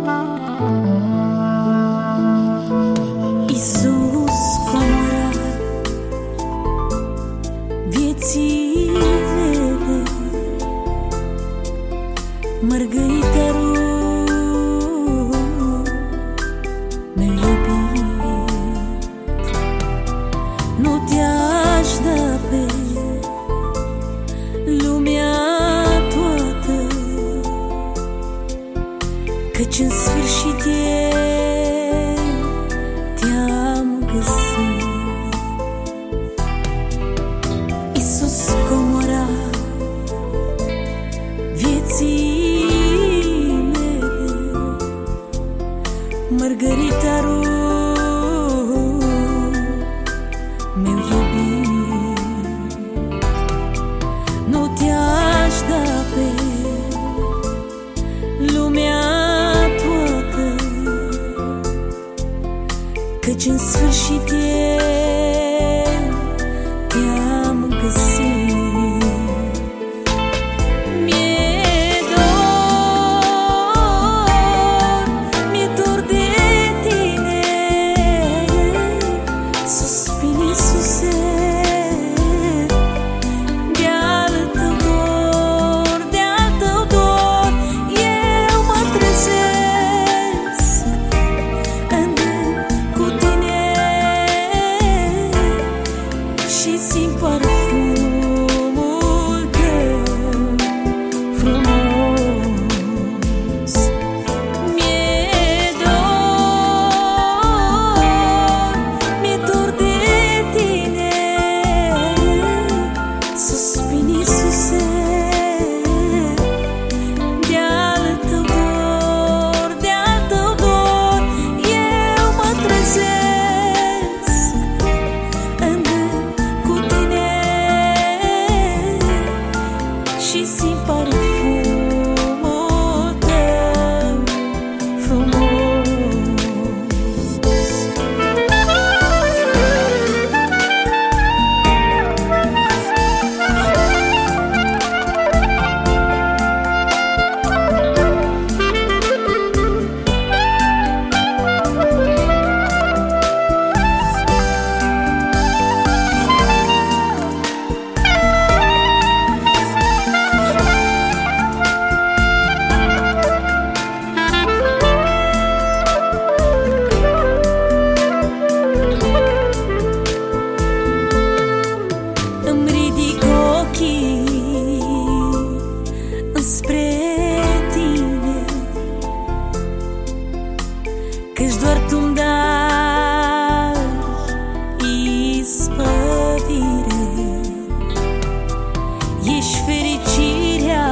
Iisus, comora vieții mele, mărgăritarul meu iubit, nu te-aș da pe lumea toată, căci în sfârșit te-am găsit. Iisus, comora vieții mele, mărgăritarul meu iubit, nu te-aș da pe lumea toată, căci în sfârșit te-am găsit. Mi-e dor de tine, suspin, Iisuse, de-al tău dor, eu mă trezesc îndemn cu tine și simt parfumul tău frumos. Mi-e dor de tine, suspin, Iisuse, de-al tău dor, eu mă trezesc îndemn cu tine și simt parfumul tău frumos. Îmi ridic ochii înspre tine, căci doar tu-mi dai izbăvire. Ești fericirea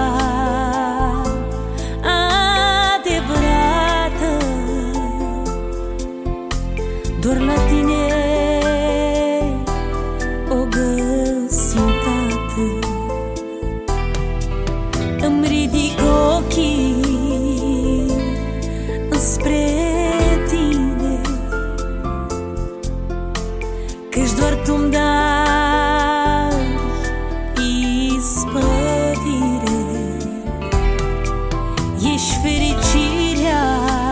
adevărată, doar la tine o găsim, Tată. Îmi ridic ochii înspre tine, căci doar tu-mi dai izbăvire. Ești fericirea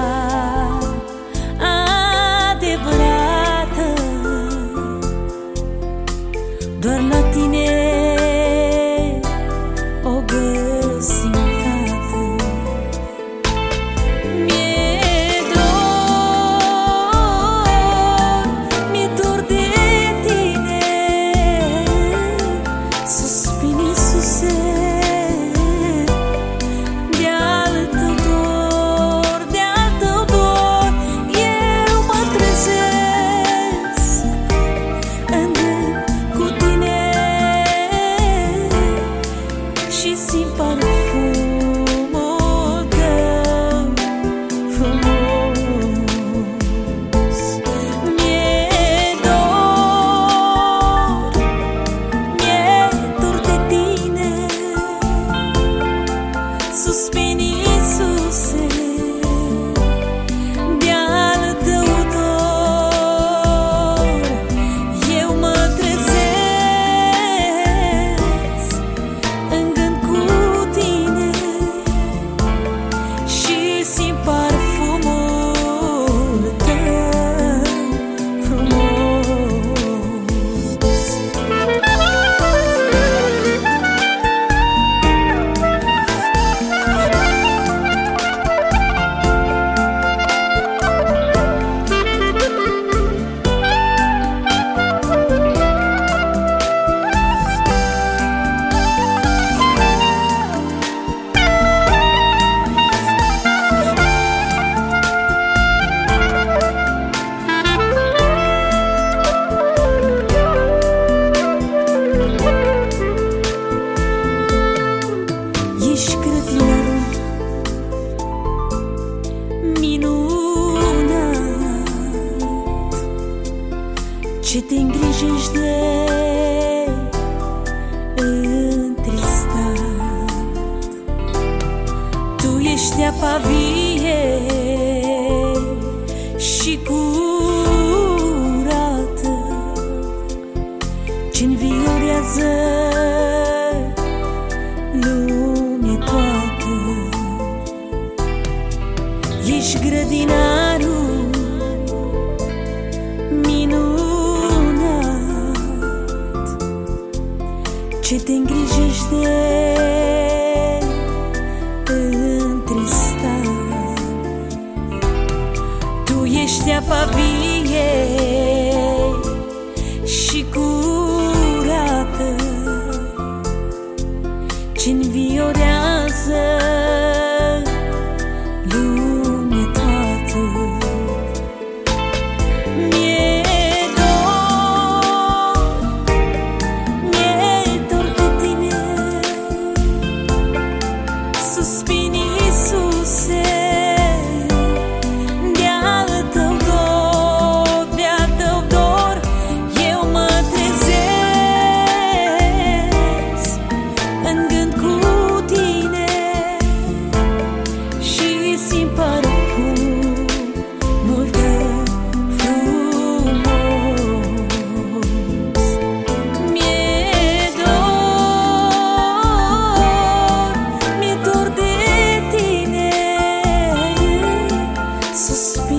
adevărată, doar la tine o găsim, Tată. Mi-e minunat, ce te îngrijești de întristat. Tu ești apa vie și curată, ce înviorează lumea toată. Ești grădinarul minunat, ce te îngrijești de întristat. Tu ești apa vie și curată, ce înviorează lumea toată. Mi-e dor de tine, suspin, Iisuse, de-al tău dor, eu mă trezesc în gând cu tine și simt parfumul tău frumos. Mi-e dor de tine, suspin,